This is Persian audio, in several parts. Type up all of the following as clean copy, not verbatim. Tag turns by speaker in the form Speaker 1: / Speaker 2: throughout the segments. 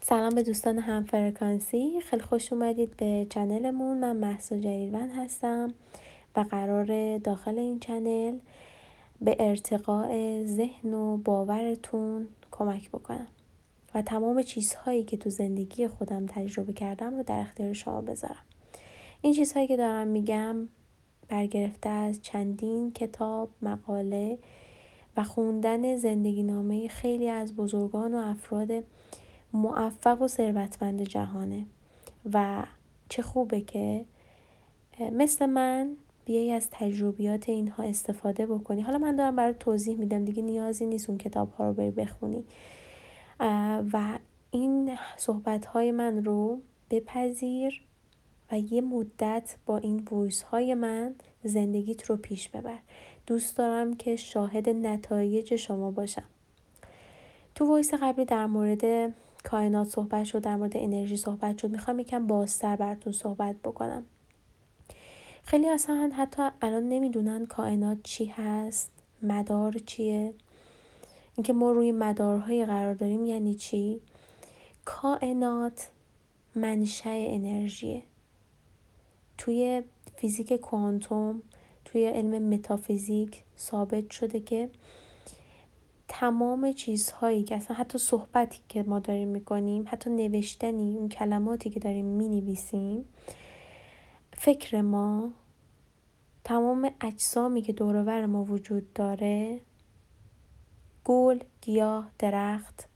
Speaker 1: سلام به دوستان هم فرکانسی، خیلی خوش اومدید به چنلمون. من مهسا جلیلوند هستم و قرار داخل این چنل به ارتقاء ذهن و باورتون کمک بکنم و تمام چیزهایی که تو زندگی خودم تجربه کردم رو در اختیار شما بذارم. این چیزهایی که دارم میگم برگرفته از چندین کتاب، مقاله و خوندن زندگی نامه خیلی از بزرگان و افراد موفق و ثروتمند جهانه و چه خوبه که مثل من بیایی از تجربیات اینها استفاده بکنی. حالا من دارم برای توضیح میدم، دیگه نیازی نیست اون کتاب ها رو بری بخونی و این صحبت های من رو بپذیر و یه مدت با این وایس های من زندگیت رو پیش ببر. دوست دارم که شاهد نتایج شما باشم. تو وایس قبلی در مورد کائنات صحبت شد، در مورد انرژی صحبت شد. میخوام یکم بازتر براتون صحبت بکنم. خیلی اصلا حتی الان نمیدونن کائنات چی هست، مدار چیه، اینکه ما روی مدارهای قرار داریم یعنی چی. کائنات منشأ انرژیه. توی فیزیک کوانتوم، توی علم متافیزیک ثابت شده که تمام چیزهایی که اصلا حتی صحبتی که ما داریم میکنیم، حتی نوشتنی، اون کلماتی که داریم مینویسیم، فکر ما، تمام اجسامی که دور و بر ما وجود داره، گل، گیاه، درخت،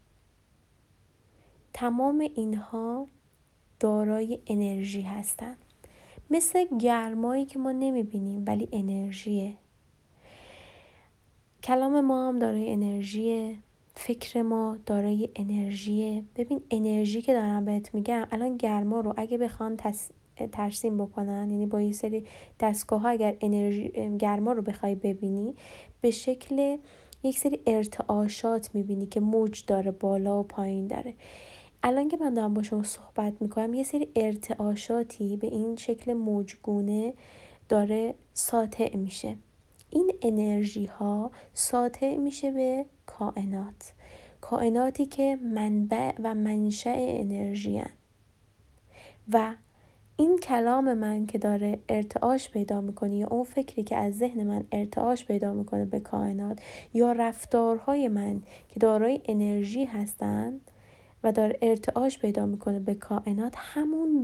Speaker 1: تمام اینها دارای انرژی هستن. مثل گرمایی که ما نمیبینیم ولی انرژیه. کلام ما هم دارای انرژیه، فکر ما دارای انرژیه. ببین انرژی که دارم بهت میگم، الان گرما رو اگه بخوان ترسیم بکنن، یعنی با یه سری دستگاه ها اگر انرژی گرما رو بخوای ببینی، به شکل یک سری ارتعاشات میبینی که موج داره، بالا و پایین داره. الان که من دارم با شما صحبت میکنم، یه سری ارتعاشاتی به این شکل موجگونه داره ساطع میشه. این انرژی ها ساطع میشه به کائنات، کائناتی که منبع و منشأ انرژی هن. و این کلام من که داره ارتعاش پیدا میکنه، یا اون فکری که از ذهن من ارتعاش پیدا میکنه به کائنات، یا رفتارهای من که دارای انرژی هستن و داره ارتعاش پیدا میکنه به کائنات، همون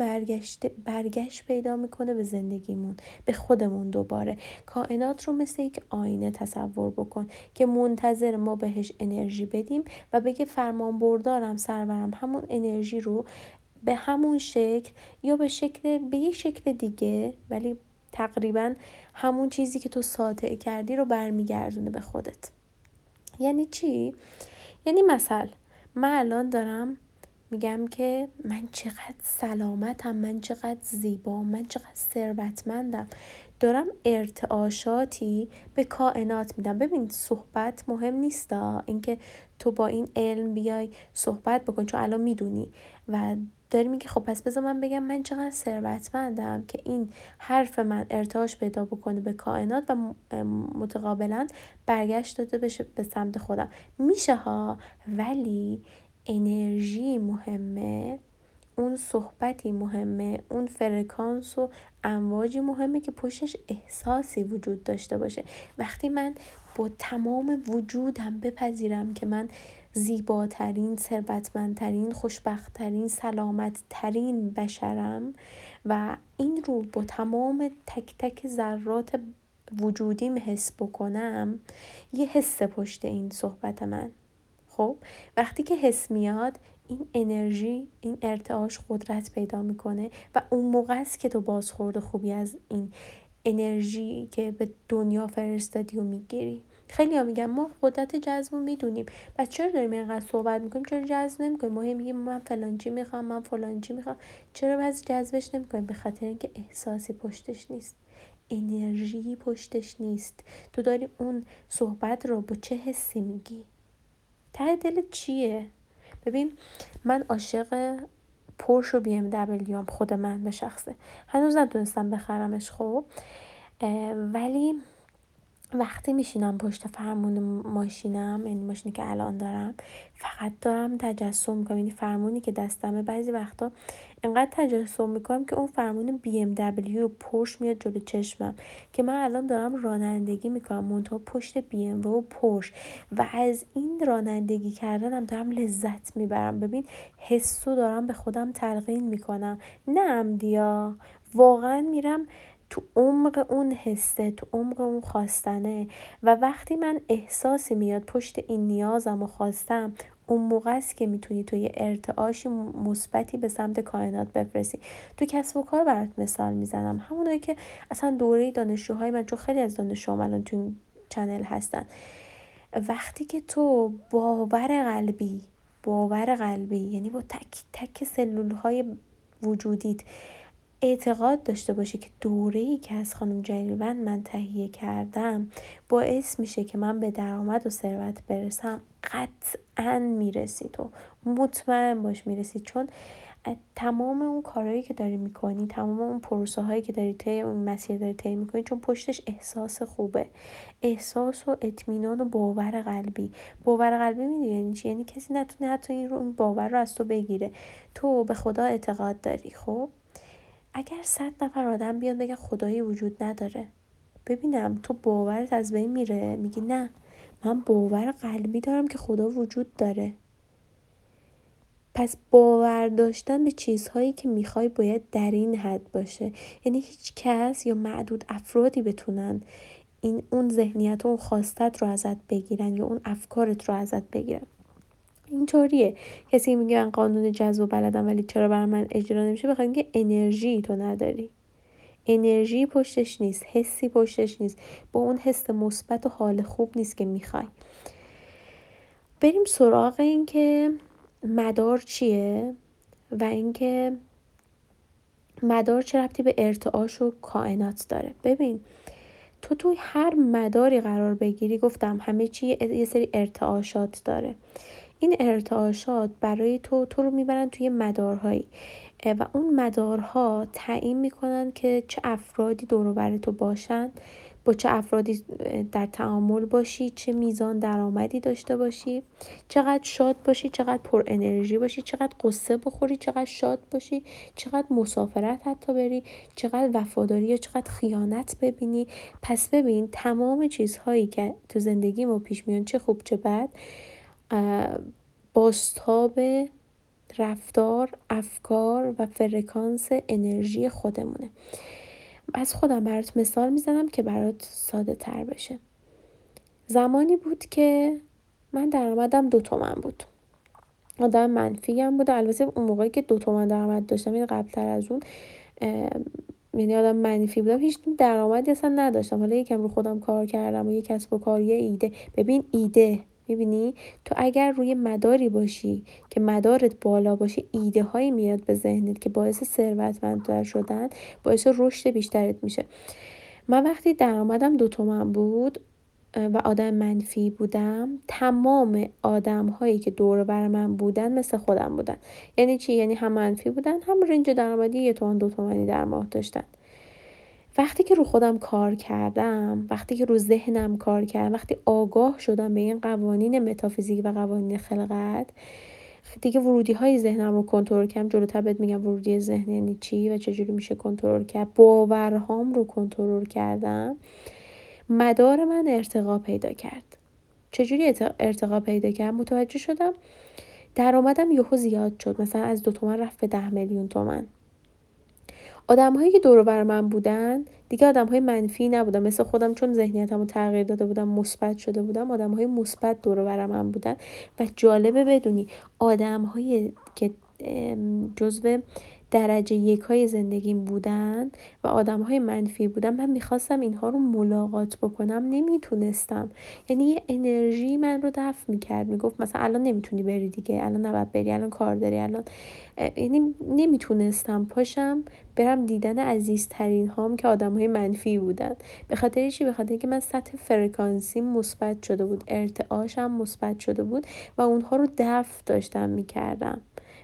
Speaker 1: برگشت پیدا میکنه به زندگیمون، به خودمون دوباره. کائنات رو مثل یک آینه تصور بکن که منتظر ما بهش انرژی بدیم و بگه فرمان بردارم، سرورم، همون انرژی رو به همون شکل یا به یک شکل دیگه، ولی تقریبا همون چیزی که تو ساطع کردی رو برمیگردونه به خودت. یعنی چی؟ یعنی مثلا من الان دارم میگم که من چقدر سلامتم، من چقدر زیبا، من چقدر ثروتمندم. دارم ارتعاشاتی به کائنات میدم. ببین صحبت مهم نیستا، اینکه تو با این علم بیای صحبت بکن چون الان میدونی و داری میگی خب پس بذار من بگم من چقدر ثروتمندم، که این حرف من ارتعاش پیدا بکنه به کائنات و متقابلا برگشت داده بشه به سمت خودم. میشه ها، ولی انرژی مهمه، اون صحبتی مهمه، اون فرکانس و امواجی مهمه که پشتش احساسی وجود داشته باشه. وقتی من با تمام وجودم بپذیرم که من زیباترین، ثروتمندترین، خوشبختترین، سلامتترین بشرم و این رو با تمام تک تک ذرات وجودیم حس بکنم، یه حس پشت این صحبت من. خب وقتی که حس میاد، این انرژی، این ارتعاش قدرت پیدا میکنه و اون موقع است که تو بازخورد خوبی از این انرژی که به دنیا فرستادی و میگیری. خیلی ها میگن ما قدرت جذب رو میدونیم، پس چرا داریم اینقدر صحبت میکنیم، چرا جذب نمیکنیم؟ ما میگیم من فلانچی میخوام، من فلانچی میخوام، چرا بعضی جذبش نمیکنیم؟ به خاطر اینکه احساسی پشتش نیست، انرژی پشتش نیست. تو داری اون صحبت رو با چه حسی میگی؟ ته دلت چیه؟ ببین من عاشق پورش و بی ام دبلیو هم، خود من به شخصه. هنوز نتونستم بخرمش خب، ولی وقتی میشینم پشت فرمون ماشینم، یعنی ماشینی که الان دارم، فقط دارم تجسم میکنم. یعنی فرمونی که دستمه بعضی وقتا انقدر تجسم میکنم که اون فرمون BMW و پرش میاد جلو چشمم که من الان دارم رانندگی میکنم منتها پشت BMW و پرش، و از این رانندگی کردنم دارم لذت میبرم. ببین حسو دارم به خودم تلقین میکنم، نه عمدیا، واقعا میرم تو عمق اون حسه، تو عمق اون خواستنه. و وقتی من احساسی میاد پشت این نیازم و خواستم، اون موقع است که میتونی تو یه ارتعاشی مثبتی به سمت کائنات بفرستی. تو کسب و کار برات مثال میزنم، همونایی که اصلا دوره دانشجوهای من، چون خیلی از دانشجوام الان تو این چنل هستن، وقتی که تو باور قلبی یعنی با تک تک سلول های وجودیت اعتقاد داشته باشی که دوره‌ای که از خانم جلیلوند من تهیه کردم باعث میشه که من به درآمد و ثروت برسم، قطعا میرسی. تو مطمئن باش میرسی، چون تمام اون کارهایی که داری میکنی، تمام اون پروسه هایی که داری طی اون مسیر داری طی میکنی، چون پشتش احساس خوبه، احساس و اطمینان و باور قلبی میدونی یعنی چی؟ یعنی کسی نتونه حتی این باور رو از تو بگیره. تو به خدا اعتقاد داری. خب اگر 100 نفر آدم بیان بگن خدایی وجود نداره، ببینم تو باورت از بین میره؟ میگی نه، من باور قلبی دارم که خدا وجود داره. پس باور داشتن به چیزهایی که میخوای باید در این حد باشه. یعنی هیچ کس یا معدود افرادی بتونن اون ذهنیت و اون خواستت رو ازت بگیرن یا اون افکارت رو ازت بگیرن. اینطوریه. کسی میگه من قانون جذب بلدم ولی چرا بر من اجرا نمیشه؟ بخاطر اینکه انرژی تو نداری، انرژی پشتش نیست، حسی پشتش نیست، با اون حس مثبت و حال خوب نیست که میخوای. بریم سراغ این که مدار چیه و اینکه مدار چه ربطی به ارتعاش و کائنات داره. ببین تو توی هر مداری قرار بگیری، گفتم همه چی یه سری ارتعاشات داره. این ارتعاشات برای تو رو میبرن توی مدارهایی و اون مدارها تعیین میکنن که چه افرادی دور و بر تو باشن، با چه افرادی در تعامل باشی، چه میزان درآمدی داشته باشی، چقدر شاد باشی، چقدر پر انرژی باشی، چقدر قصه بخوری، چقدر شاد باشی، چقدر مسافرت حتی بری، چقدر وفاداری یا چقدر خیانت ببینی. پس ببین تمام چیزهایی که تو زندگی ما پیش میان، چه خوب چه بد، بازتاب رفتار، افکار و فرکانس انرژی خودمونه. از خودم برات مثال میزنم که برات ساده تر بشه. زمانی بود که من درآمدم 2 تومن بود. آدم منفی هم بود. البته اون موقعی که 2 تومن درآمد داشتم، یعنی قبلتر از اون، یعنی آدم منفی بودم، هیچ درآمدی اصلا نداشتم. حالا یکم رو خودم کار کردم و یک کسب و کار، یه ایده. ببین ایده، میبینی تو اگر روی مداری باشی که مدارت بالا باشه، ایده هایی میاد به ذهنت که باعث ثروتمندتر شدن، باعث رشد بیشترت میشه. من وقتی درآمدم 2 تومن بود و آدم منفی بودم، تمام آدم هایی که دور بر من بودن مثل خودم بودن. یعنی چی؟ یعنی هم منفی بودن، هم رنج درآمدی 1 تومن 2 تومانی در ماه داشتن. وقتی که رو خودم کار کردم، وقتی که رو ذهنم کار کردم، وقتی آگاه شدم به این قوانین متافیزیک و قوانین خلقت، دیگه ورودی های ذهنم رو کنترل کردم. جلوتر بهت میگم ورودی ذهن یعنی چی و چجوری میشه کنترل کرد. باورهام رو کنترل کردم، مدار من ارتقا پیدا کرد. چجوری ارتقا پیدا کرد؟ متوجه شدم درآمدم یهو زیاد شد، مثلا از 2 تومن رفت به 10 میلیون تومن. آدم‌هایی که دور و بر من بودن دیگه آدم‌های منفی نبودن مثل خودم، چون ذهنیتمو تغییر داده بودم، مثبت شده بودم. آدم‌های مثبت دور و بر من بودن و جالبه بدونی آدم‌هایی که جزو درجه 1 های زندگیم بودن و آدم‌های منفی بودن، من میخواستم اینها رو ملاقات بکنم، نمیتونستم. یعنی یه انرژی من رو دفع میکرد، میگفت مثلا الان نمیتونی بری دیگه، الان نباید بری، الان کار داری، الان. یعنی نمیتونستم پاشم برم دیدن عزیزترین هام که آدم‌های منفی بودن. به خاطر چی؟ به خاطر اینکه من سطح فرکانسی مثبت شده بود، ارتعاشم مثبت شده بود و اونها رو دفع داشتم میکردم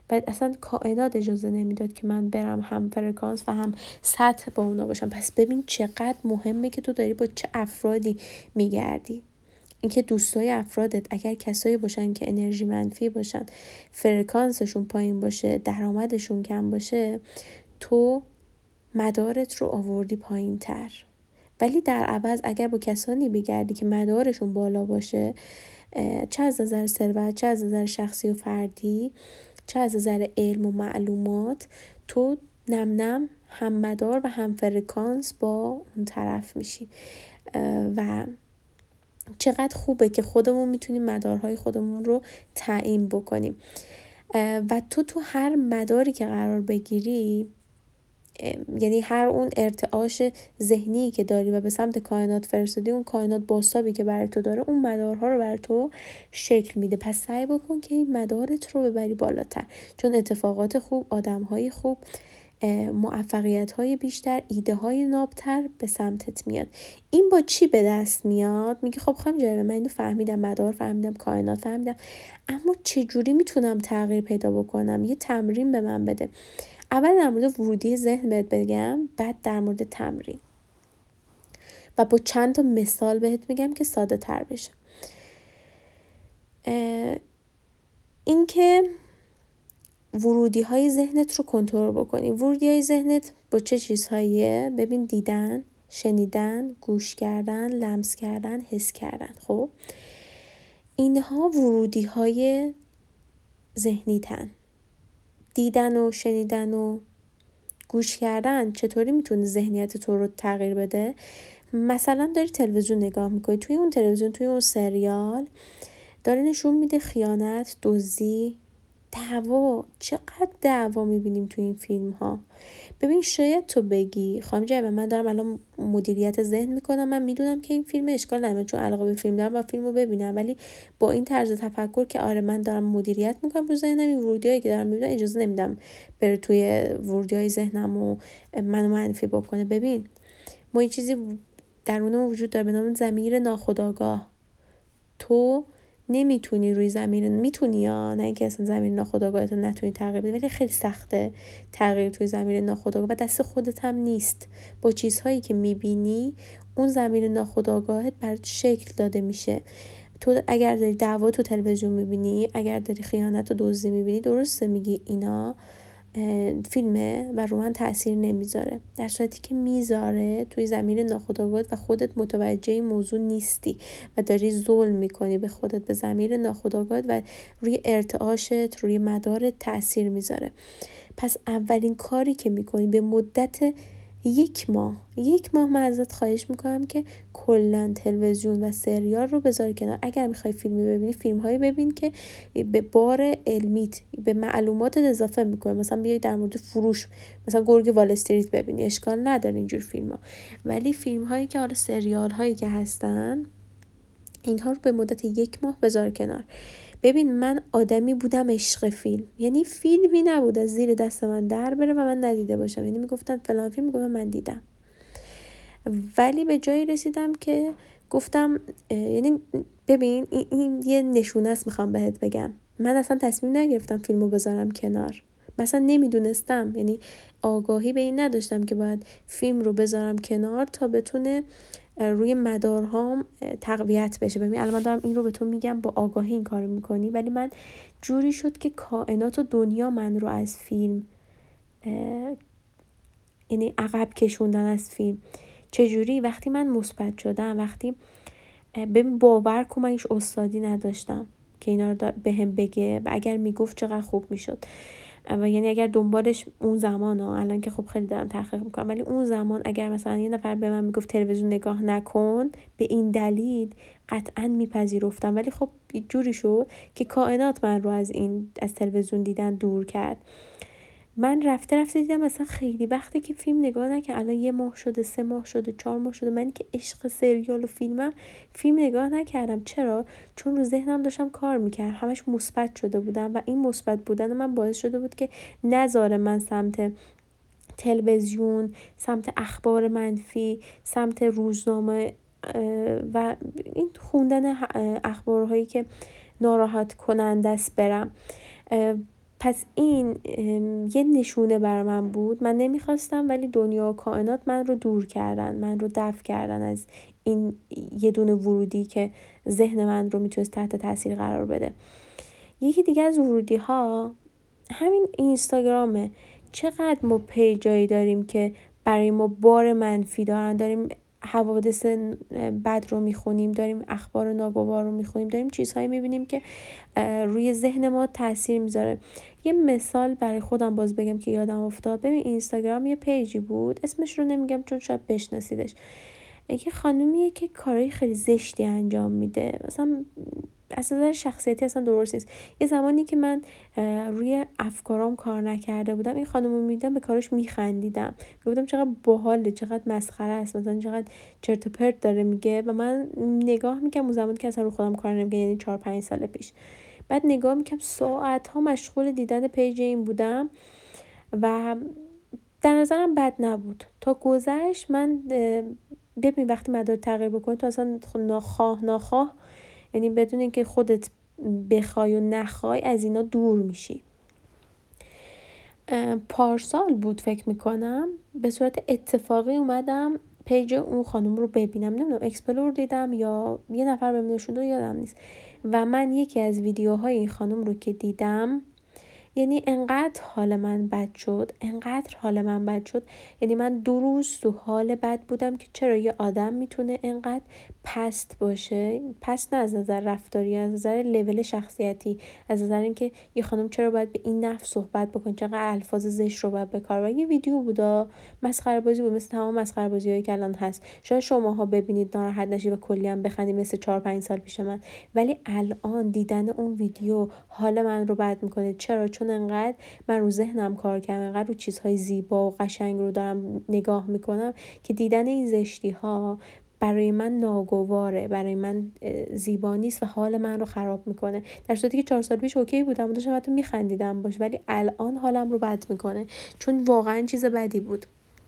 Speaker 1: و اصلا کائنات اجازه نمیداد که من برم هم فرکانس و هم سطح با اونا باشم. پس ببین چقدر مهمه که تو داری با چه افرادی میگردی. اینکه دوستای افرادت اگر کسایی باشن که انرژی منفی باشن، فرکانسشون پایین باشه، درآمدشون کم باشه، تو مدارت رو آوردی پایین تر. ولی در عوض اگر با کسانی بگردی که مدارشون بالا باشه، چه از نظر ثروت، چه از نظر شخصی و فردی، چه از نظر علم و معلومات، تو نم نم هم مدار و هم فرکانس با اون طرف میشی. و چقدر خوبه که خودمون میتونیم مدارهای خودمون رو تعیین بکنیم. و تو هر مداری که قرار بگیری، یعنی هر اون ارتعاش ذهنی که داری و به سمت کائنات فرستادی، اون کائنات بازتابی که برای تو داره اون مدارها رو برای تو شکل میده. پس سعی بکن که این مدارت رو ببری بالاتر، چون اتفاقات خوب، آدمهای خوب، موفقیت‌های بیشتر، ایده‌های نابتر به سمتت میاد. این با چی به دست میاد؟ میگه خب خانم جلیل، من اینو فهمیدم، مدار فهمیدم، کائنات فهمیدم، اما چجوری میتونم تغییر پیدا بکنم؟ یه تمرین به من بده. اول در مورد ورودی ذهن بهت بگم، بعد در مورد تمرین و با چند تا مثال بهت میگم که ساده تر بشه. این که ورودی های ذهنت رو کنترل بکنی. ورودی های ذهنت با چه چیزهاییه؟ ببین، دیدن، شنیدن، گوش کردن، لمس کردن، حس کردن. خب اینها ورودی های ذهنی تن. دیدن و شنیدن و گوش کردن چطوری میتونه ذهنیت تو رو تغییر بده؟ مثلا داری تلویزیون نگاه میکنی، توی اون تلویزیون، توی اون سریال داره نشون میده خیانت، دزدی، دعوا. چقدر دعوا میبینیم توی این فیلم ها. ببین شاید تو بگی خانم جیبه، من دارم الان مدیریت ذهن میکنم، من میدونم که این فیلم اشکال نداره چون علاقه به فیلم دارم و فیلم رو ببینم، ولی با این طرز تفکر که آره من دارم مدیریت میکنم رو ذهنم، این ورودیایی که دارم میبینم اجازه نمیدم بره توی ورودیای ذهنم و منو منفی بکنه. ببین ما این چیزی درونمون وجود داره به نام ضمیر ناخودآگاه. تو نمیتونی روی زمین، میتونی یا نه اینکه اصلا زمین ناخودآگاهت رو نتونی تغییر بدی، ولی خیلی سخته تغییر توی زمین ناخودآگاه و دست خودت هم نیست. با چیزهایی که میبینی اون زمین ناخودآگاهت برات شکل داده میشه. تو اگر داری دعوا تو تلویزیون میبینی، اگر داری خیانت و دزدی میبینی، درسته میگی اینا فیلمه و رو من تأثیر نمیذاره، در صورتی که میذاره توی زمین ناخودآگاهت و خودت متوجه این موضوع نیستی و داری ظلم میکنی به خودت، به زمین ناخودآگاهت و روی ارتعاشت، روی مدارت تأثیر میذاره. پس اولین کاری که میکنی به مدت 1 ماه من ازت خواهش میکنم که کلا تلویزیون و سریال رو بذاری کنار. اگر میخوای فیلمی ببینی، فیلم هایی ببین که به بار علمیت، به معلوماتت اضافه میکنه. مثلا بیای در مورد فروش، مثلا گرگ وال استریت ببینی، اشکال نداره اینجور فیلم ها. ولی فیلم هایی که حالا سریال هایی که هستن، اینها رو به مدت 1 ماه بذار کنار. ببین من آدمی بودم عشق فیلم، یعنی فیلمی نبود از زیر دست من در بره و من ندیده باشم. یعنی میگفتن فلان فیلم، میگفتم من دیدم. ولی به جایی رسیدم که گفتم یعنی ببین این یه نشونه است، میخوام بهت بگم من اصلا تصمیم نگرفتم فیلمو بذارم کنار. مثلا نمیدونستم، یعنی آگاهی به این نداشتم که باید فیلم رو بذارم کنار تا بتونه روی مدارهام تقویت بشه. ببین الان من دارم این رو به تو میگم، با آگاهی این کارو میکنی، ولی من جوری شد که کائنات و دنیا من رو از فیلم، یعنی عقب کشوندن از فیلم. چجوری؟ وقتی من مثبت شدم، وقتی ببین باور کن من هیچ استادی نداشتم که اینا رو بهم بگه و اگر میگفت چقدر خوب میشد. و یعنی اگر دنبالش اون زمان الان که خب خیلی دارم تحقیق میکنم، ولی اون زمان اگر مثلا یه نفر به من میگفت تلویزیون نگاه نکن به این دلیل، قطعا میپذیرفتم. ولی خب جوری شد که کائنات من رو از تلویزیون دیدن دور کرد. من رفته دیدم مثلا خیلی وقته که فیلم نگاه نکردم، الان 1 ماه شده، 3 ماه شده، 4 ماه شده من که عشق سریال و فیلمم، فیلم نگاه نکردم. چرا؟ چون رو ذهنم داشتم کار میکردم، همش مثبت شده بودم و این مثبت بودن من باعث شده بود که نذاره من سمت تلویزیون، سمت اخبار منفی، سمت روزنامه و این خوندن اخبارهایی که ناراحت کننده است برم. پس این یه نشونه بر من بود. من نمیخواستم ولی دنیا و کائنات من رو دور کردن، من رو دفع کردن از این یه دونه ورودی که ذهن من رو میتونست تحت تاثیر قرار بده. یکی دیگه از ورودی ها همین اینستاگرامه. چقدر ما پیجایی داریم که برای ما بار منفی دارن، داریم حوادث بد رو میخونیم، داریم اخبار ناگوار رو میخونیم، داریم چیزهایی میبینیم که روی ذهن ما تاثیر میذاره. یه مثال برای خودم باز بگم که یادم افتاد. ببین اینستاگرام یه پیجی بود، اسمش رو نمیگم چون شاید بشناسیدش. یه خانومیه که کارهای خیلی زشتی انجام میده، مثلا از نظر شخصیتی اصلا درست نیست. یه زمانی که من روی افکارام کار نکرده بودم، این خانم رو میدیدم به کارش میخندیدم، گفتم چقدر باحاله، چقدر مسخره است، مثلا چقدر چرت و پرت داره میگه. و من نگاه میکنم اون زمانی که اصلا رو خودم کار نمیکنم، یعنی 4-5 سال پیش. بعد نگاه میکنم ساعت ها مشغول دیدن پیج این بودم و در نظرم بد نبود تا گذشت. من ببین وقتی مدار تغییر بکنی تو اصلا ناخواه یعنی بدون اینکه خودت بخوای و نخوای از اینا دور میشی. پارسال بود فکر میکنم، به صورت اتفاقی اومدم پیج اون خانم رو ببینم، نمیدونم اکسپلور دیدم یا یه نفر بهم نشون داد یادم نیست. و من یکی از ویدیوهای این خانم رو که دیدم، یعنی انقدر حال من بد شد، انقدر حال من بد شد. یعنی من 2 روز تو حال بد بودم که چرا یه آدم میتونه انقدر پست باشه، پست نه از نظر رفتاری، از نظر لول شخصیتی، از نظر اینکه یه خانم چرا باید به این نحو صحبت بکنه، چقدر الفاظ زشت رو باید به کار ببره. یه ویدیو بودا، مسخره بازی بود، مثل تمام مسخره بازیایی که الان هست. شاید شماها ببینید ناراحت نشید و کلی هم بخندید مثل 4-5 سال پیش من، ولی الان دیدن اون ویدیو حال من رو بد میکنه. چرا؟ چون انقدر من رو ذهنم کار کردم، انقدر رو چیزهای زیبا و قشنگ رو دارم نگاه میکنم که دیدن این زشتی ها برای من ناگواره، برای من زیبا نیست و حال من رو خراب میکنه. در صورتی که 4 سال پیش اوکی بودم و داشتم حتی میخندیدم باش، ولی الان حالم رو بد میکنه چون واقعا چیز بدی بود.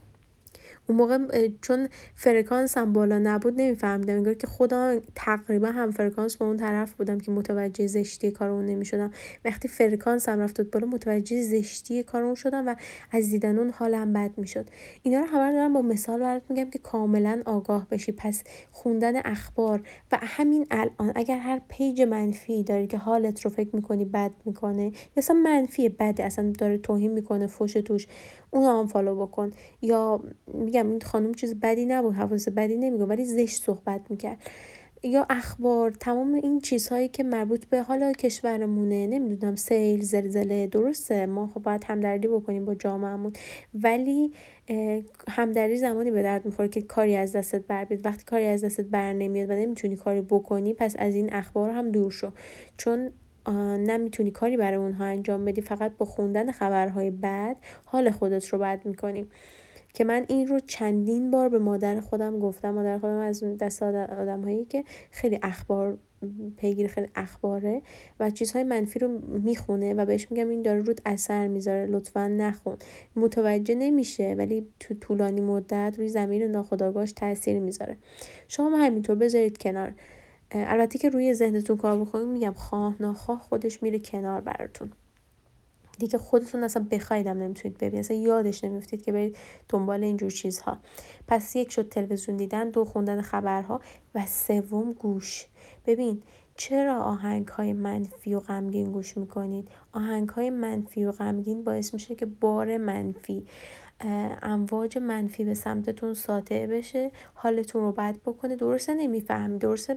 Speaker 1: اون موقع چون فرکانسم بالا نبود نمیفهمیدم، انگار که خودم تقریبا هم فرکانس با اون طرف بودم که متوجه زشتی کار اون نمیشدم. وقتی فرکانسم رفت بالا متوجه زشتی کار اون شدم و از دیدن اون حالم بد میشد. اینا رو همه دارم با مثال برات میگم که کاملا آگاه بشی. پس خوندن اخبار و همین الان اگر هر پیج منفی داری که حالت رو فکر میکنی بد میکنه، مثلا منفی بده، اصلا داره توهین میکنه، فوش توش، اون هم فالو بکن. یا میگم این خانم چیز بدی نبود، حواس بدی نمیگه ولی زشت صحبت میکرد. یا اخبار، تمام این چیزهایی که مربوط به حالا کشورمونه، نمیدونم سیل، زلزله، درسته ما خب باید همدردی بکنیم با جامعهمون، ولی همدردی زمانی به درد میخوره که کاری از دستت بر بیاد. وقتی کاری از دستت بر نمیاد و نمیتونی کاری بکنی، پس از این اخبار هم دور شو، چون نمیتونی کاری برای اونها انجام بدی، فقط با خوندن خبرهای بد حال خودت رو بد میکنی. که من این رو چندین بار به مادر خودم گفتم. مادر خودم از اون دست آدم هایی که خیلی اخبار پیگیر، خیلی اخباره و چیزهای منفی رو میخونه و بهش میگم این داره رود اثر میذاره، لطفا نخون. متوجه نمیشه ولی تو طولانی مدت روی ضمیر ناخودآگاهش تاثیر میذاره. شما همینطور بذارید کنار. البته که روی ذهنتون کار بکنید، میگم خواه ناخواه خودش میره کنار براتون دیگه. خودتون اصلا بخوایدم نمیتونید ببینید، اصلا یادش نمیفتید که برید دنبال اینجور چیزها. پس 1 شد تلویزیون دیدن، 2 خوندن خبرها و 3 گوش. ببین چرا آهنگ های منفی و غمگین گوش میکنید؟ آهنگ های منفی و غمگین باعث میشه که بار منفی، امواج منفی به سمتتون ساطع بشه، حالتون رو بد بکنه. درسته نمیفهمی، درسته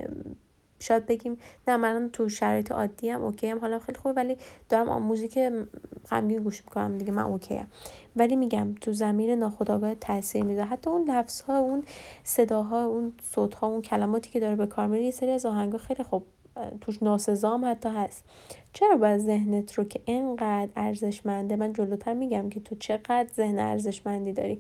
Speaker 1: شاید بگیم نه من تو شرایط عادی ام اوکی ام، حالا خیلی خوبه، ولی دارم موزیک غمگین گوش میکنم دیگه، من اوکی ام. ولی میگم تو ضمیر ناخودآگاه تاثیر میذاره. حتی اون لفظ‌ها، اون صداها، اون صوت‌ها، اون کلماتی که داره به کار میره، یه سری از آهنگا خیلی خوب توش ناسزا حتی هست. چرا باید ذهنت رو که اینقدر ارزشمنده، من جلوتر میگم که تو چقدر ذهن ارزشمندی داری.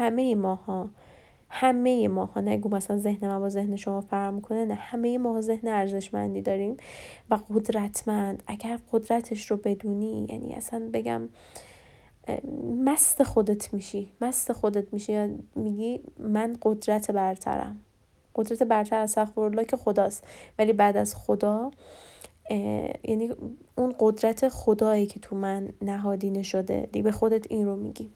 Speaker 1: همه ماها نگو مثلا ذهن من با ذهن شما فرق میکنه، نه، همه ما ذهن ارزشمندی داریم و قدرتمند. اگر قدرتش رو بدونی، یعنی اصلا بگم مست خودت میشی، مست خودت میشی، میگی من قدرت برترم. قدرت برتر از استغفرالله که خداست، ولی بعد از خدا یعنی اون قدرت خدایی که تو من نهادینه شده دیگه، به خودت این رو میگی.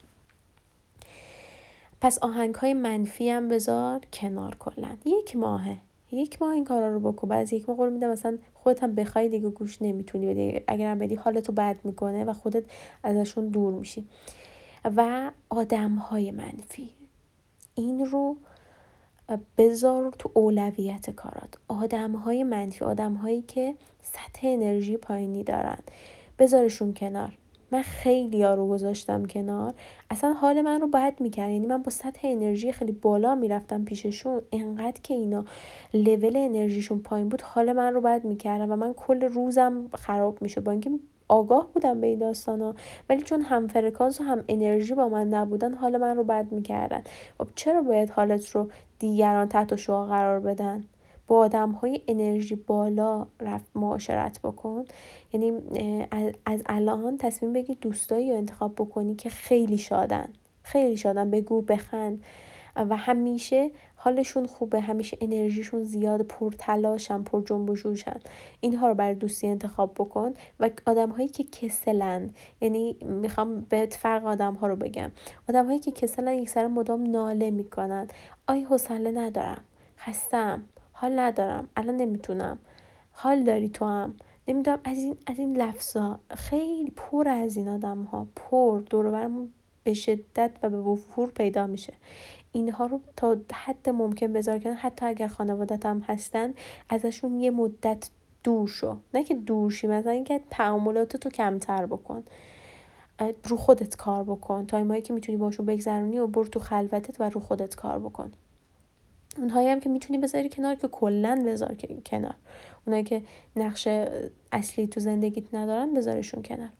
Speaker 1: پس آهنگ‌های منفی هم بذار کنار کلا. 1 ماه این کارا رو بکن. بعد از 1 ماه قول میدم مثلا خودت هم بخوای دیگه گوش نمیتونی بدی، اگرم بدی حالتو بد میکنه و خودت ازشون دور میشی. و آدم‌های منفی، این رو بذار تو اولویت کارات. آدم‌های منفی، آدم‌هایی که سطح انرژی پایینی دارن، بذارشون کنار. من خیلی ها رو گذاشتم کنار، اصلا حال من رو بد میکرد. یعنی من با سطح انرژی خیلی بالا میرفتم پیششون، انقدر که اینا لول انرژیشون پایین بود حال من رو بد میکردم و من کل روزم خراب میشد. با اینکه آگاه بودم به این داستانا، ولی چون هم فرکانس و هم انرژی با من نبودن حال من رو بد میکردن. خب چرا باید حالت رو دیگران تحت شعاع قرار بدن؟ با آدم‌های انرژی بالا رفت معاشرت بکن. یعنی از الان تصمیم بگیر دوستایی رو انتخاب بکنی که خیلی شادن، خیلی شادن، بگو بخند و همیشه حالشون خوبه، همیشه انرژیشون زیاد، پر تلاشن، پر جنب و جوشن. اینها رو برای دوستی انتخاب بکن. و آدم‌هایی که کسلن، یعنی میخوام بهت فرق آدم‌ها رو بگم. آدم‌هایی که کسلن یک سر مدام ناله میکنن، آی حوصله ندارم، خستم، حال ندارم، الان نمیتونم. حال داری تو هم؟ نمیدونم، از این لفظا خیلی پر، از این آدم‌ها پر دور و برمون به شدت و به وفور پیدا میشه. اینها رو تا حد ممکن بذار کنار. حتی اگر خانوادت هم هستن ازشون یه مدت دور شو، نه که دور شی، مثلا اینکه تعاملاتتو کمتر بکن، رو خودت کار بکن. تایمایی که میتونی باشون بگذرونی و برو تو خلوتت و رو خودت کار بکن. اونهایی هم که میتونی بذاری کنار که کلن بذار کنار. اونایی که نقش اصلی تو زندگیت ندارن بذارشون کنار.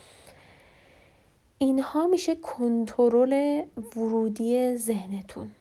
Speaker 1: اینها میشه کنترل ورودی ذهنتون.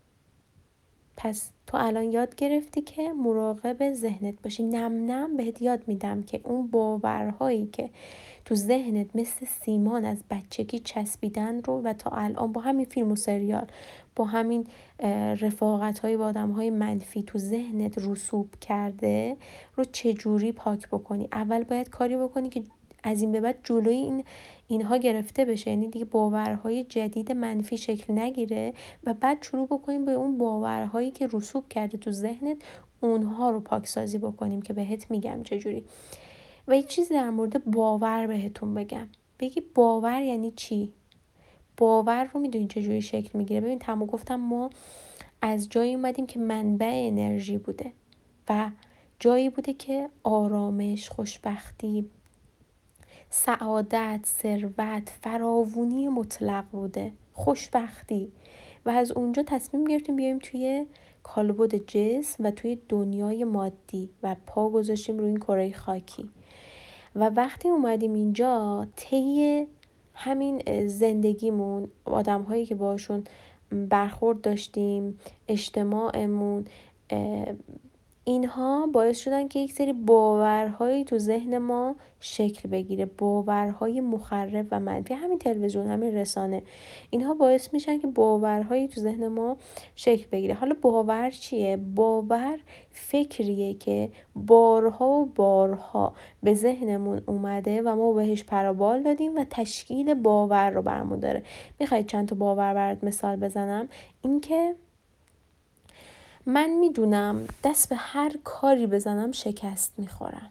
Speaker 1: پس تو الان یاد گرفتی که مراقب ذهنت باشی. نم نم بهت یاد میدم که اون باورهایی که تو ذهنت مثل سیمان از بچگی چسبیدن رو و تا الان با همین فیلم و سریال، با همین رفاقت‌های با آدم‌های منفی تو ذهنت رسوب کرده رو چجوری پاک بکنی. اول باید کاری بکنی که از این به بعد جلوی اینها گرفته بشه، یعنی دیگه باورهای جدید منفی شکل نگیره و بعد شروع بکنیم به اون باورهایی که رسوب کرده تو ذهنت، اونها رو پاکسازی بکنیم که بهت میگم چجوری. و یک چیزی در مورد باور بهتون بگم. بگی باور یعنی چی؟ باور رو میدونی چجوری شکل میگیره؟ ببین تمام گفتم ما از جایی اومدیم که منبع انرژی بوده و جایی بوده که آرامش، خوشبختی، سعادت، ثروت، فراوانی مطلق بوده، خوشبختی. و از اونجا تصمیم گرفتیم بیایم توی کالبد جسم و توی دنیای مادی و پا گذاشتیم روی این کره خاکی. و وقتی اومدیم اینجا طی همین زندگیمون، آدم‌هایی که باشون برخورد داشتیم، اجتماعمون، اینها باعث شدن که یک سری باورهایی تو ذهن ما شکل بگیره، باورهای مخرب و منفی. همین تلویزیون، همین رسانه، اینها باعث میشن که باورهایی تو ذهن ما شکل بگیره. حالا باور چیه؟ باور فکریه که بارها و بارها به ذهنمون اومده و ما بهش پرابال دادیم و تشکیل باور رو برمون داره. میخواید چند تا باور برات مثال بزنم؟ اینکه من میدونم دست به هر کاری بزنم شکست میخورم.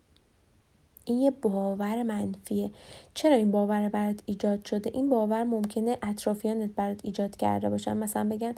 Speaker 1: این یه باور منفیه. چرا این باور برات ایجاد شده؟ این باور ممکنه اطرافیانت برات ایجاد کرده باشن. مثلا بگن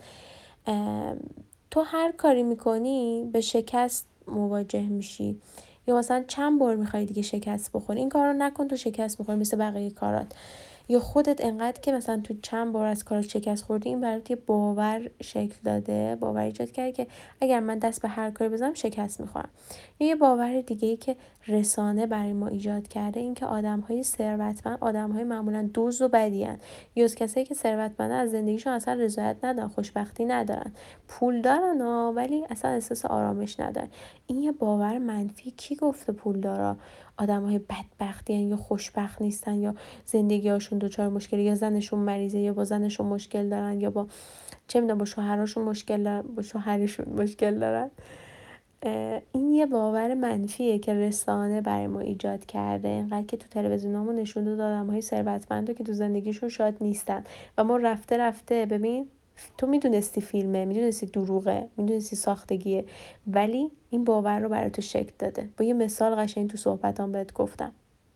Speaker 1: تو هر کاری میکنی به شکست مواجه میشی، یا مثلا چند بار میخوای دیگه شکست بخوری، این کار رو نکن تو شکست میخوری مثل بقیه کارات. یا خودت انقدر که مثلا تو چند بار از کارت شکست خوردی، این برات یه باور شکل داده، باور ایجاد کرده که اگر من دست به هر کاری بزنم شکست میخورم. یه باور دیگه ای که رسانه برای ما ایجاد کرده، این که آدم‌های ثروتمند آدم‌های معمولاً دزد و بدی‌ان، یا از کسایی که ثروتمندن از زندگیشون اصلا رضایت ندارن، خوشبختی ندارن، پول دارن ولی اصلا احساس آرامش ندارن. این یه باور منفی. کی گفته پولدارا آدم‌های بدبختی هن یا خوشبخت نیستن یا زندگی‌هاشون دچار مشکل، یا زنشون مریضه یا با زنشون مشکل دارن یا با چه میدونم با شوهرشون مشکل دارن؟ این یه باور منفیه که رسانه برای ما ایجاد کرده. اینقدر که تو تلویزیونامون نشون داد آدم‌های ثروتمندو که تو زندگیشون شاد نیستن و ما رفته رفته ببین، تو میدونستی فیلمه، میدونستی دروغه، میدونستی ساختگیه، ولی این باور رو برای تو شکل داده. با یه مثال قشنگ تو صحبتام بهت گفتم.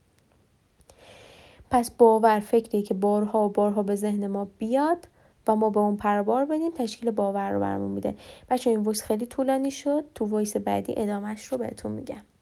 Speaker 1: پس باور فکریه که بارها و بارها به ذهن ما بیاد و ما به اون پروبار بدیم، تشکیل باور رو برامون میده. بچه این وایس خیلی طولانی شد، تو وایس بعدی ادامهش رو بهتون میگم.